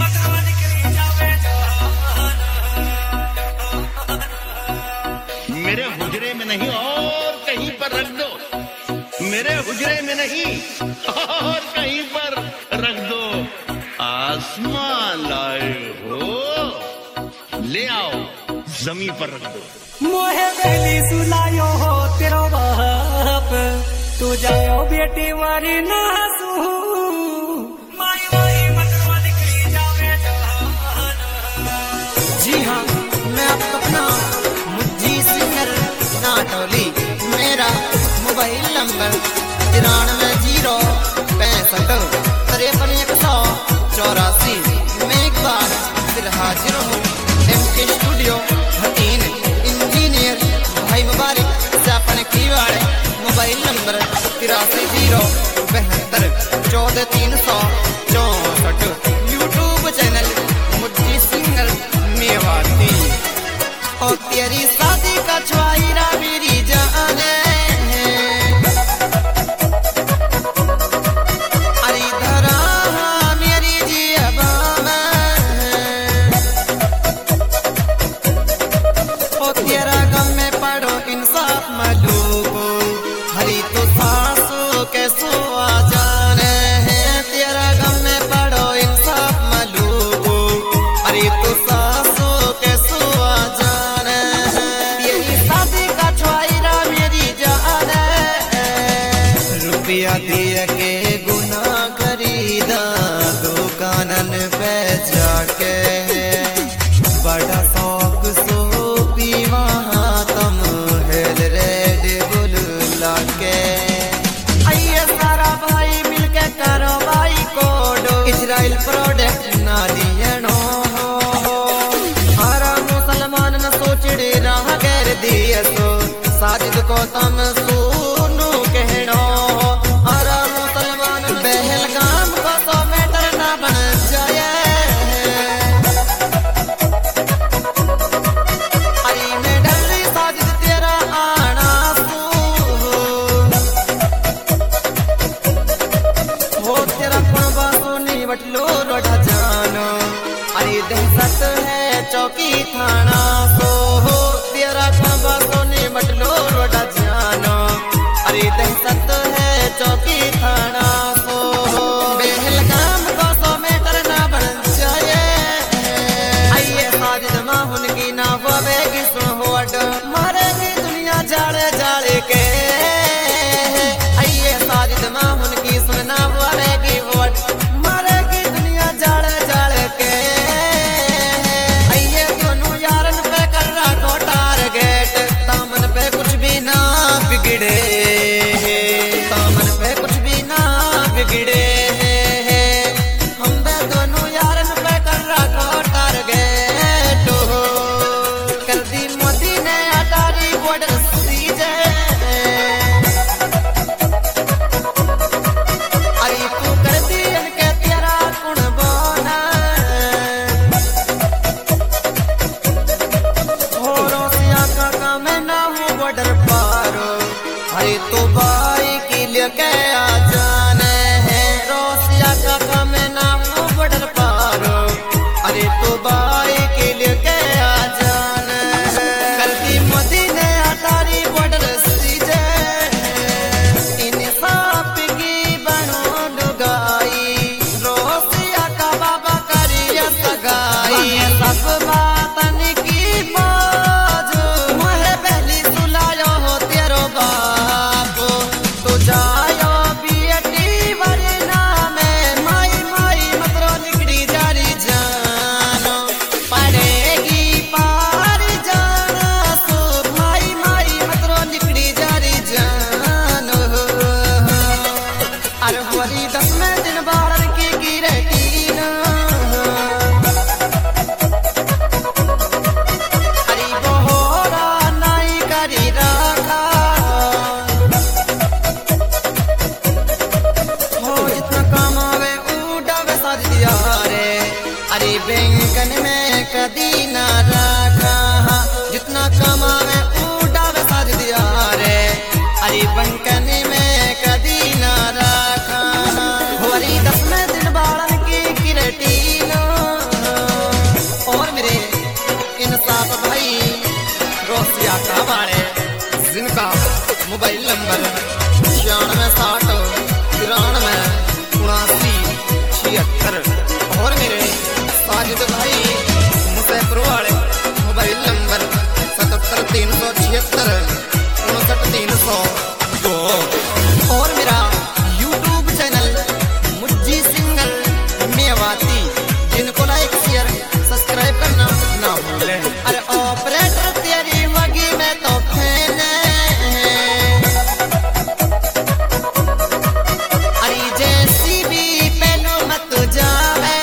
मेरे हुजरे में नहीं और कहीं पर रख दो, मेरे हुजरे में नहीं और कहीं पर रख दो। आसमान लाए हो, ले आओ जमीन पर रख दो। मोहे बेली सुलायो हो तेरो बाप, तू जायो बेटी मारी नासू। माई माई मतवा निकली जावे जहान। जी हाँ, मैं अब अपना मुज्जी सिंगर नाटोली, मेरा मोबाइल नंबर 93 मैं एक बार फिर हाजिर हूँ MK स्टूडियो हकीन इंजीनियर भाई मुबारक से अपने कीवाड़ mobile number 83 YouTube channel Mujji singer Mewati. और तेरी शादी का छुआईरा मेरी जाने दिया के गुना खरीदा दुकानन पे जाके, बड़ा शौक सो पीवा तुम हेल रेड बुल लाके। आइए सारा भाई मिलके करो भाई कोडो इजराइल प्रोडक्ट ना दियनो। हरा मुसलमान न सोचड़े रहा गैर दिया सो साजिद को तम सुनू कहनो। दहशत है चौकी थाना सो हो तेरा खबा सोने मटलो रोडा जानो। अरे दहशत है चौकी थाना सो हो बेहलगाम को 100 मीटर ना बन जाए। आइए साजिद माहुन की ना वेगी सो होड मारेगी दुनिया जाले जाले के। आइए साजिद माहुन की सुनना वालेगी होड मारेगी दुनिया जाले जाले के। तामन पे कुछ भी ना बिगड़े, हम दोनों यारन पे कर रखो टारगेट। कर दी मोदी ने अटारी बॉर्डर सीजे। अरे तू कर दी इनके तेरा कुण बोना। हो रोसिया का काम ना हो बॉर्डर पारो। अरे तो भाई के लिए क्या जाने है रोसिया का काम ना हो बॉर्डर पारो। अरे तो भाई के लिए क्या जाने है गलती मोदी ने अटारी बॉर्डर सीजे। इंसाफ की बनो डुगाई रोसिया का बाबा करिए सगाई। सब बातन की मौज मोहे पहली सुलायो हो तेरो बाप। तो जायो बेटी वरना में माई माई मतरो निकड़ी जारी जानो। पड़ेगी पार जाना सो माई माई मतरो निकड़ी जारी जानो। अरे होली 10वें दिन बाहर की गिरती ना। अरे बोहरा नाई करी रखा हो जितना कमावे उड़ावे साज दिया रे। अरे बैंकन में कदी ना रखा, जितना कमावे उड़ावे साज दिया रे। अरे बैंकन में कदी ना रखा। होली 10वें दिन बालन की गिरटी ना। नंबर 9660937976। और मेरे साजिद भाई मुसैपुर वाले मोबाइल नंबर 77376599302। और मेरा YouTube channel Mujji singer Mewati, जिनको लाइक शेयर सब्सक्राइब करना ना भूलें। अरे ऑपरेटर तेरी वगी में तो फैने, अरे जैसी भी पहलू मत जावे,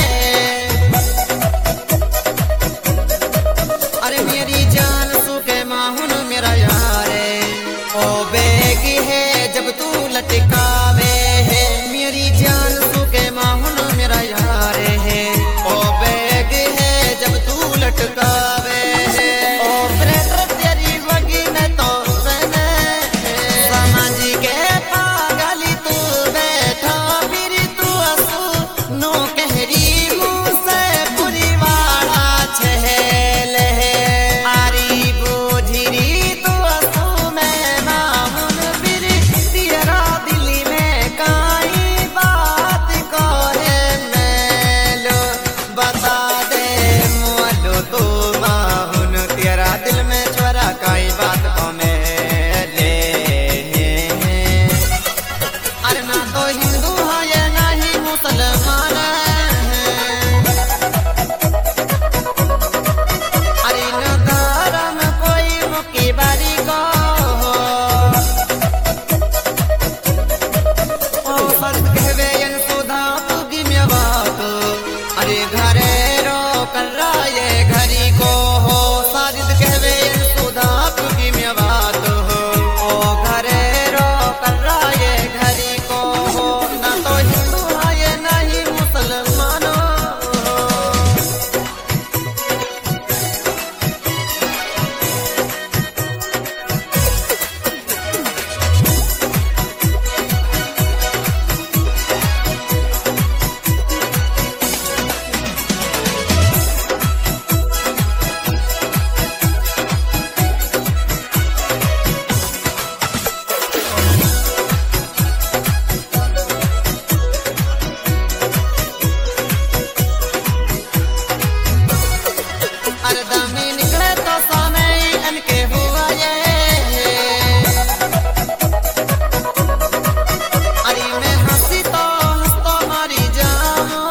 अरे मेरी जान सुखे माहुन मेरा यारे, ओ बेगी है जब तू लटकावे है, मेरी जान सुखे माहुन मेरा यारे है, ओ बेग है जब तू लटकावे है। ऑपरेटर तेरी वगी में तो फैने, समझ के पागली तू बैठा फिर तू असू नो कहरी मुँह से बुरी वाला छहेल है, आरी बुझरी तू असू में मामुन फिर तेरा दिल में काई बात को है मेलो, बता दे मोलो तू माहुन तेरा दिल में छोरा काई बात को मेले। अरे ना तो हिंदू है ना ही मुसलमान है, अरे न धर्म कोई मुकी बारी को, ओ सत कहवे यन सुधा पुगी में बात, अरे घरे रो कर रहा ये घरी को हो, साजिद कहवे यन सुधा पुगी में बात हो, ओ घरे रो कर रहा ये घरी को हो, ना तो हिंदू है ना ही मुसलमान। अरे दामी निकले तो सामे इनके हुआ ये, अरे मैं हंसी तो हंस तो मारी जाऊं,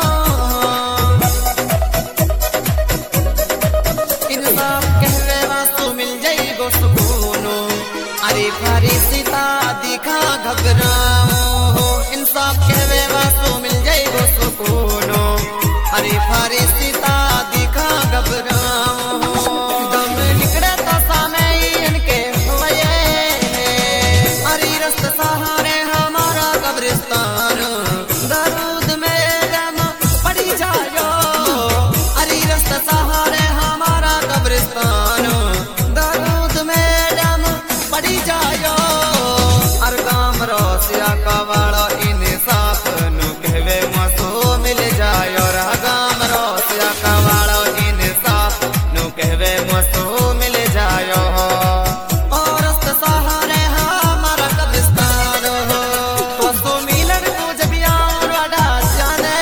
इंसाफ कहवे वास्तु मिल जाई गो सुकूनो, अरे फारी सीता दिखा घबराऊं, इंसाफ कहवे वास्तु मिल जाई गो सुकूनो, अरे फारी सीता दिखा घबराऊं, दम निकले तो सामे इनके हुए, अरे रस्त सहारे हमारा कब्रिस्तान, दरूद में दम पड़ी जायो, अरे रस्त सहारे हमारा कब्रिस्तान, दरूद में दम पड़ी जायो, अर गाम रोसिया का वाला इंसाफ नु कहवे मसो मिल जायो, गाम रोसिया का वाला इंसाफ नु कहवे मसो मिल जायो, और रस्त सहारे हमारा कब्रिस्तान हो, मसो मिलन को जब आऊं रड़ा जाने,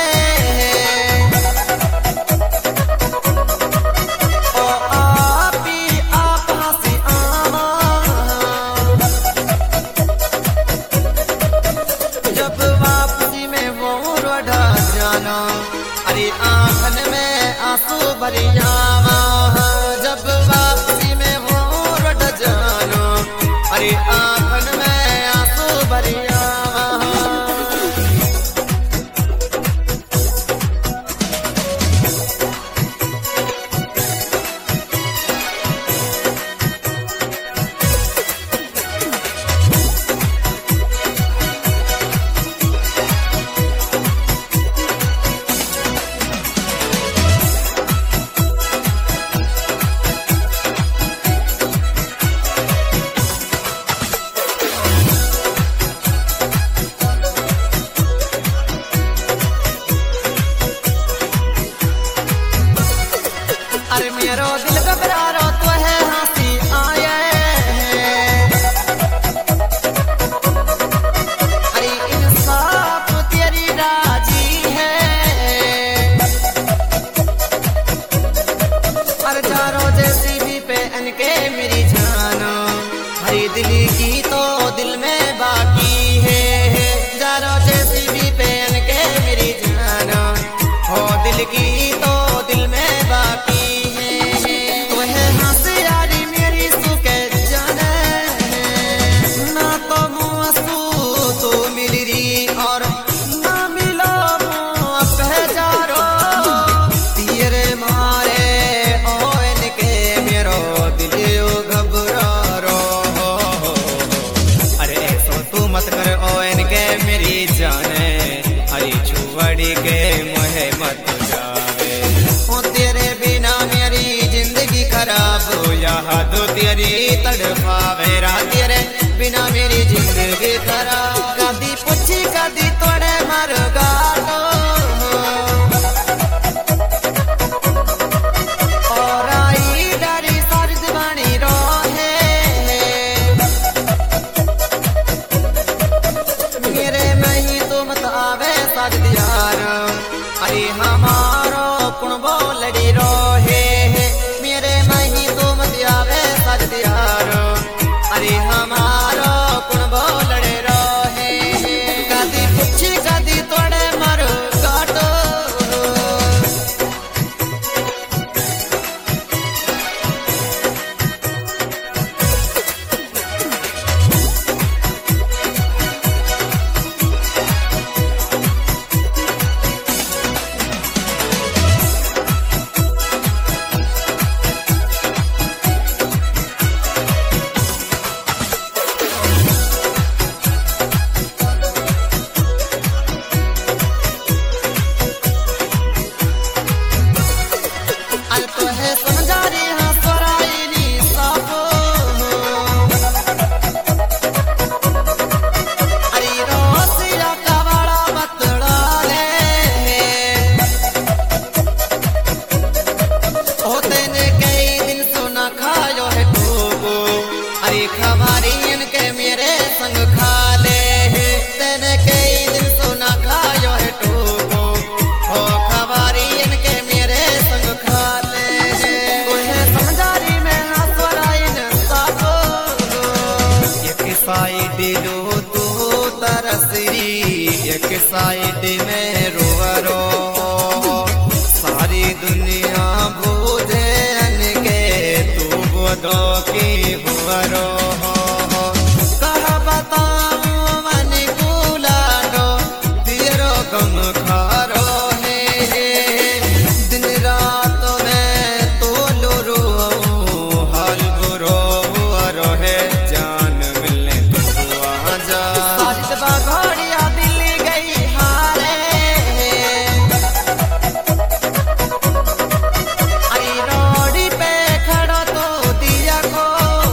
ओ आप ही आप हंसी आमा, जब वापसी में वो रड़ा जाना, अरे आंखन में आंसू भरी आवा, जब वापसी में वो रट जानो, अरे आंखन में आंसू भरी आवा। मोहे मत जावे। ओ तेरे बिना मेरी जिंदगी खराब हो याद तेरी तड़पावे रा, तेरे बिना मेरी जिंदगी खराब। कदी पूछी कदी तोड़े मर गाटो, और आई डरी सर्द बनी रोहे। मेरे में ही तो मत आवे सज दियार, अरे हमारो कुण बोलड़ी रोहे। मेरे में ही तो मत आवे सज दियार, अरे हमारो कुण बोलड़े रोहे। कदी पूछी कदी तोड़े मर गाटो, तो है समझा रे हाँ सोराई नी साफो। अरे रोसिया का बड़ा बतड़ा ले, ओ तेने कई दिन सुना खायो है टोगो, अरे खबारी इनके मेरे संग खा ले। तेने कई दिन सुना खायो है टोगो, ओ खबारी इनके मेरे संग खा ले। साइड लो तू तरसरी, एक साइड में रोवरो, सारी दुनिया भूजे अनके तू बोधो की हुवरो। कहा बताऊं मन कुलाडो, तेरो गम खारो है। दिन रात में तो लो हाल बुरो हुवरो है, घोड़िया दिल्ली गई हारे। अरे रोडी पे खड़ो तो दिया को,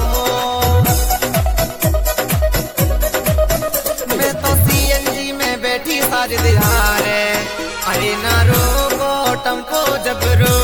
मैं तो CNG में बैठी साज दिहारे। अरे ना रोको टमको जब रो,